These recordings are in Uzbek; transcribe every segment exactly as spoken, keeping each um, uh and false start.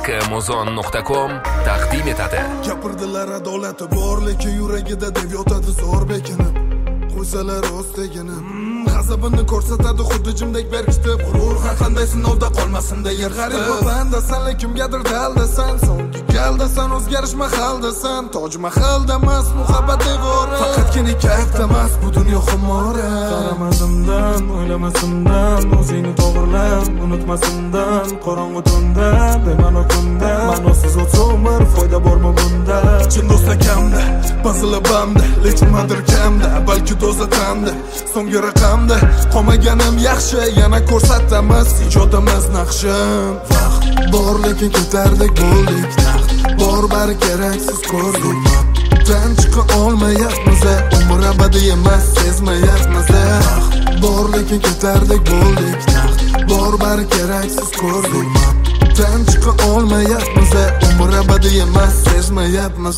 Kmozon nuqta com taqdim etadi. Gapirdilar adolati bor, lekin yuragida deb yotadi zo'r bekinib. Qo'ysalar o'stegini g'azabini ko'rsatadi xuddi jimdek berkitib. G'urur har qanday sinovda qolmasin-da yer g'arib. Bandasan kimgadir daldasan, so'nggi galdasan, o'zgarish mahaldasan. Toj mahalda emas, muhabbat devori. Faqatgina kayfda emas, bu dunyo xumori. Qaramasimdan, o'ylamasimdan, o'zingni to'g'rilab, unutmasimdan, qorong'u tunda, bemalol kunda, ma'nosiz o'tsa umr, foyda bormi bunda? Chin do'stlar kamda, bazila bamda, lekin nimadir kamda, balki to'zatamda, so'nggi raqamda. Qolmaganim yaxshi, yana ko'rsatamiz ijodimiz naqshin. Vaqt bor lekin ketardek bo'ldik, naqd bor bari keraksiz ko'rdik. Tan chiqa olmayapmiz, umr abadiy emas, sezmayapmiz. Vaqt bor lekin ketardek bo'ldik, naqd bor bari keraksiz ko'rdik. Tan chiqa olmayapmiz, umr abadiy emas, sezmayapmiz.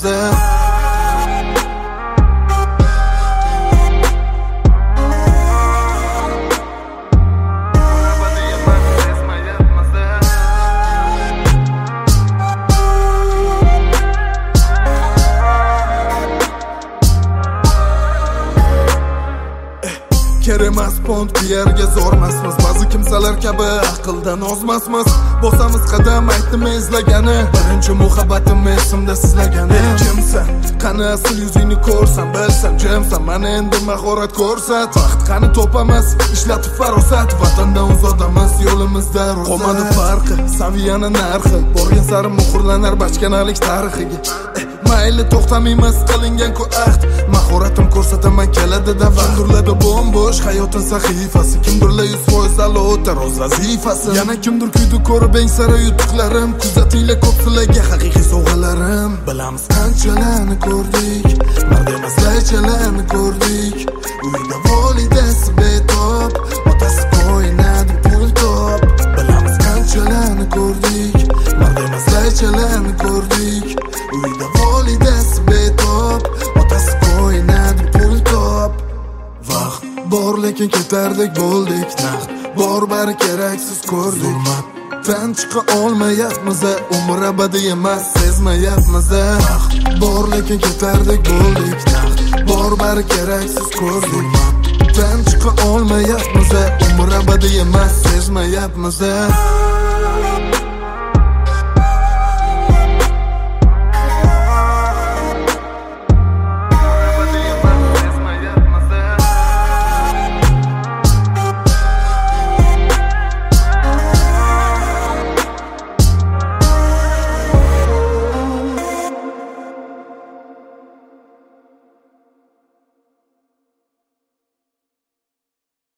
Keremas pont bir yerga zo'rmasmiz. Ba'zi kimsalar kabi aqldan ozmasmiz. Bosamiz qadam aytdim izlagani, birinchi muhabbatim esimda sizlagani. Kimsan? Qani asl yuzingni ko'rsam, bilsam jimsan, mana endi mahorat ko'rsat. Vaqt qani topamiz, ishlatib farosat, vatandan uzoqdamiz, yo'limizda ro'zat. Qolmadi farqi, saviyani narxi, borgan sari muhrlanar bachkanalik tarixiga. Mayli to'xtamaymiz qilingan ku ahd, mahoratim ko'rsataman keladi da vandurladi bo'm-bo'sh hayotin sahifasi. Kimdirlar yuz foiz o'tar o'z vazifasi. Yana kimdir kuydi ko'rib eng sara yutuqlarim. Kuzatinglar ko'plarga haqiqiy sovg'alarim. Bilamiz qanchalarni ko'rdik, mard emas laychalarni ko'rdik. Uyda volidasi betob, otasi qo'ynadi pul top. Bilamiz qanchalarni ko'rdik, mard emas laychalarni ko'rdik. Uyda volidasi betob, otasi qo'ynadi pul top. Vaqt bor lekin ketardek bo'ldik, naqd bor bari keraksiz ko'rdik. Tan chiqa olmayapmiz, umr abadiy emas, sezmayapmiz. Vaqt bor lekin ketardek bo'ldik, naqd bor bari keraksiz ko'rdik. Tan chiqa olmayapmiz, umr abadiy emas, sezmayapmiz.